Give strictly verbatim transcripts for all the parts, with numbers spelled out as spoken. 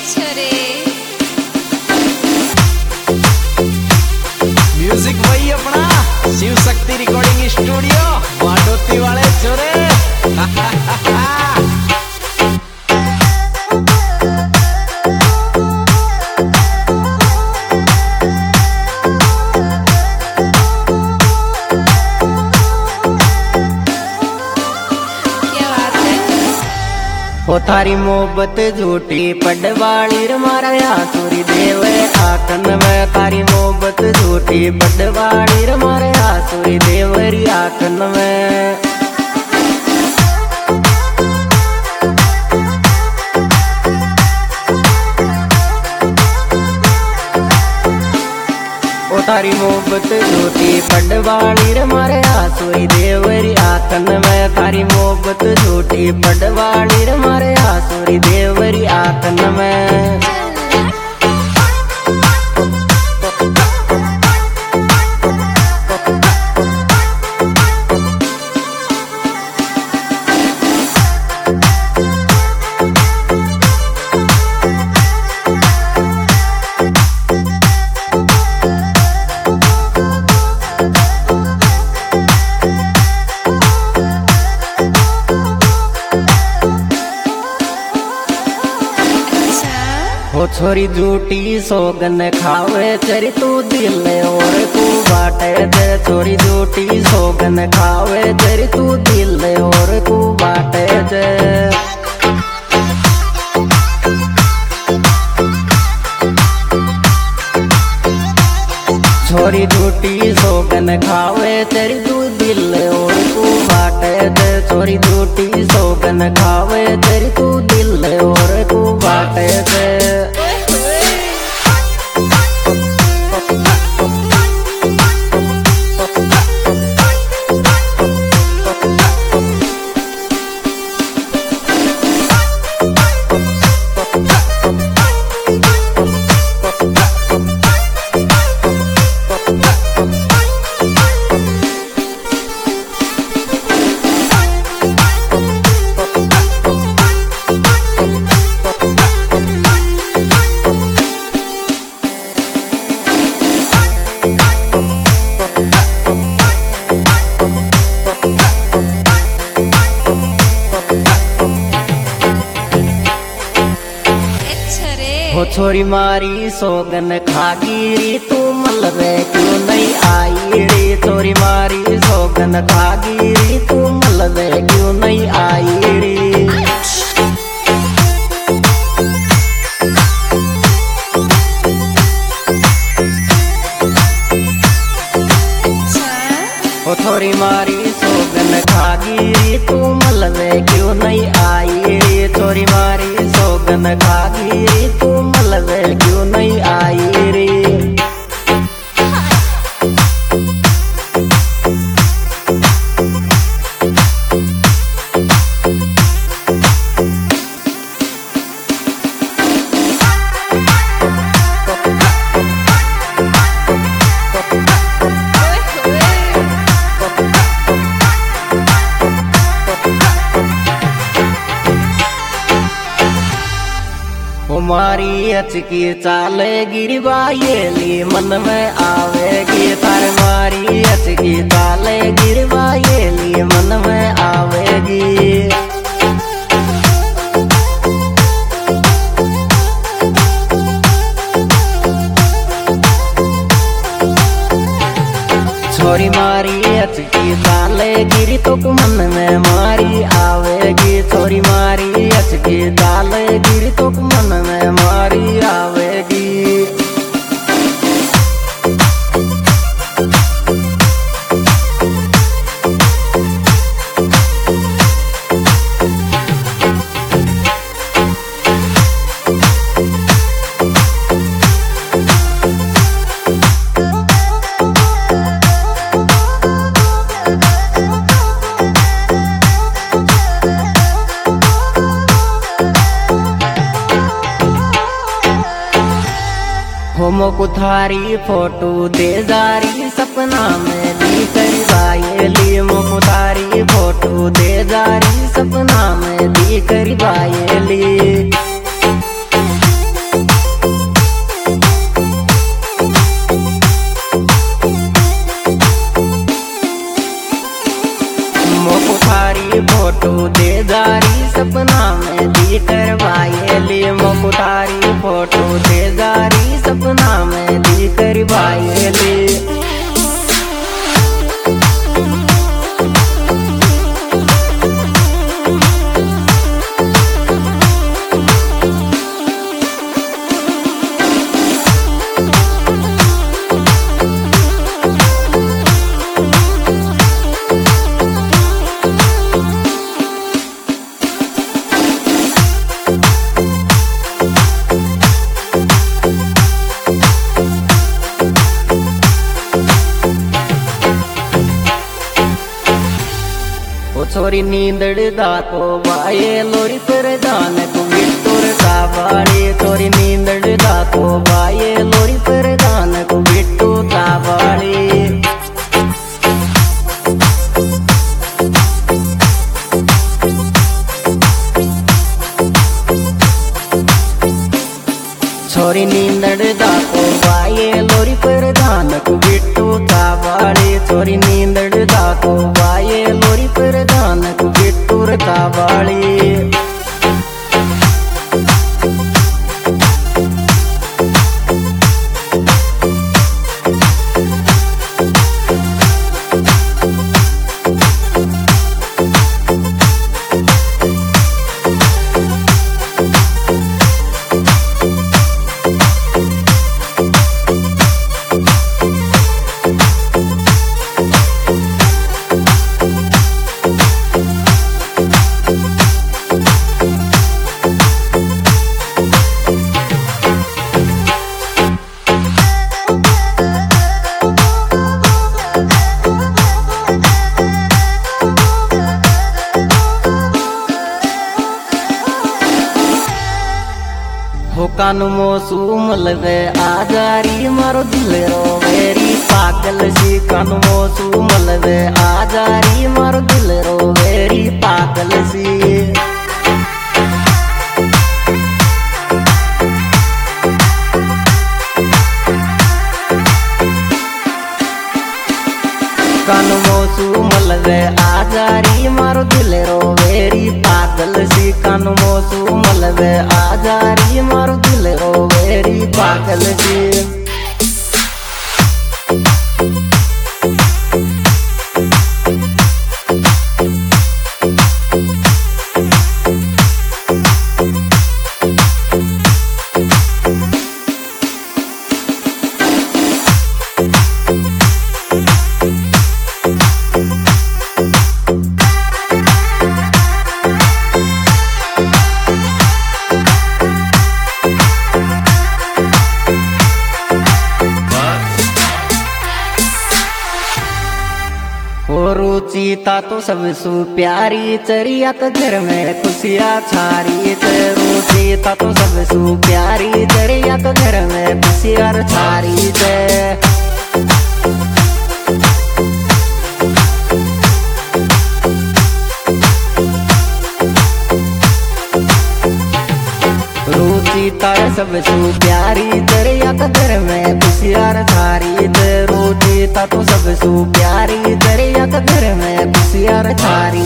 छोरे म्यूजिक वही अपना शिव शक्ति रिकॉर्डिंग स्टूडियो बाडोती वाले छोरे। ओ थारी मोहब्बत झूठी पडवाली रे मारा आसुरी देव आकन में। थारी मोहब्बत झूठी पडवाली रे मारे आसुरी देवरी आकन में। ओ थारी मोहब्बत झूठी पडवाली रे मारे आसुरी देवरी आकन में। थारी मोहब्बत झूठी पडवाली रे मारे आसुरी देवरी आकन में। ओ छोरी झूठी सोगन खावे चरी तू दिल और तू बाटे दे। छोरी झूठी सोगन खावे चरी तू दिल और तू बाटे दे। छोरी झूठी सोगन खावे तेरी तू दिल और तू बाटे दे। छोरी झूठी सोगन खावे तेरी तू दिल और तू बाटे दे। हो छोरी मारी सोगन खागिरी तू मल रे क्यों नहीं आई रे। छोरी मारी सोगन खागिरी तू मल रे क्यों नहीं आई रे। ओ छोरी मारी सोगन खागिरी तू मल रे क्यों नहीं आई रे। छोरी मारी सोगन खागिरी तू मल रे क्यों नहीं आई रे। मारी अचकी चाले गिरवायेली मन में आवेगी। थार मारी अचकी चाले गिरवायेली मन में आवेगी। छोरी मारी अचकी चाले गिरी तो मन में मारी आवेगी। छोरी मारी अचकी चाले गिरी तो मन में मारी आवेगी। मोको थारी फोटो दे जारी सपना में दी करवायेली। मोको थारी फोटो दे जारी सपना में दी करवायेली। छोरी नींदड़ दाको बाये लोरी प्रधान को बिट्टूर कावाड़ी छोरी नींदड़ दाको बाये लोरी प्रधान को बिट्टू कावाड़ी छोरी नींदड़ दाको बाये लोरी प्रधान को बिट्टू कावाड़ी छोरी नींदड़ दाको बाये लोरी प्रधान को बिट्टूर कावाड़ी कानु मोसू मलवे आजारी मारो दिल रोवेरी पागल सी कानु मोसू मलवे आजारी मारो दिल रोवेरी पागल सी कानु मोसू मलवे आजारी मारो दिल रोवेरी पागल सी कानु मोसू मलवे आजारी मारो दिल रोवेरी पागल सी रुचिता तो सबसु प्यारी चरिया तो घर में खुशियाँ छारी रुचिता तो सबसु प्यारी चरिया तो घर में खुशियाँ छारी रुचिता सबसु प्यारी चरिया तो घर में खुशियाँ छारी रुचिता तो सबसु प्यारी चरिया तो घर में खुशियाँ छारी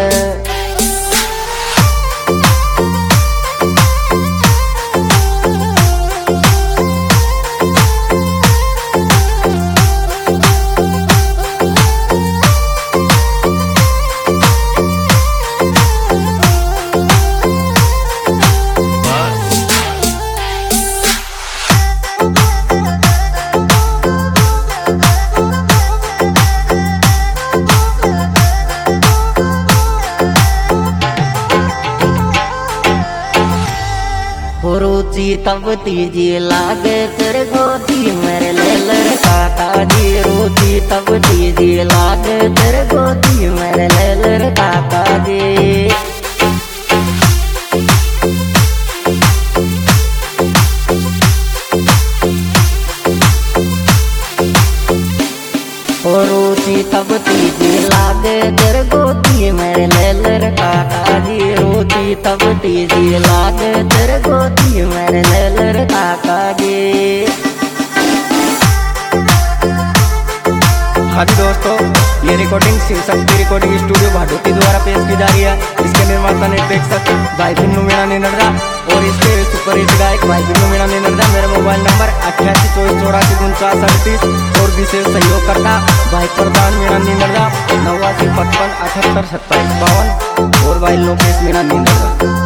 रुचि तब तीजी लागे तेरे गोदी मेरे लेलर काका जी रुचि तब तीजी लागे तेरे गोदी मेरे लेलर काका जी रुचि तब तीजी लागे तेरे गोदी मेरे लेलर काका जी रुचि तब तीजी लागे तेरे गोदी मेरे लेलर काका जी। हाँ जी दोस्तों, ये recording Shiv Shakti recording studio भाडोती द्वारा पेश की जा रही है। इसके निर्माता निर्देशक भाई बिन्नू मीणा निनरदा और इसके सुपरहिट गायक भाई बिन्नू मीणा निनरदा। मेरा मोबाइल नंबर अट्ठासी चौबीस चौरासी उनचास अड़तीस और विशेष सहयोग करता भाई प्रधान मीणा निनरदा नवासी पचपन अठहत्तर सत्ताईस बावन और भाई लोकेश मीणा निनरदा।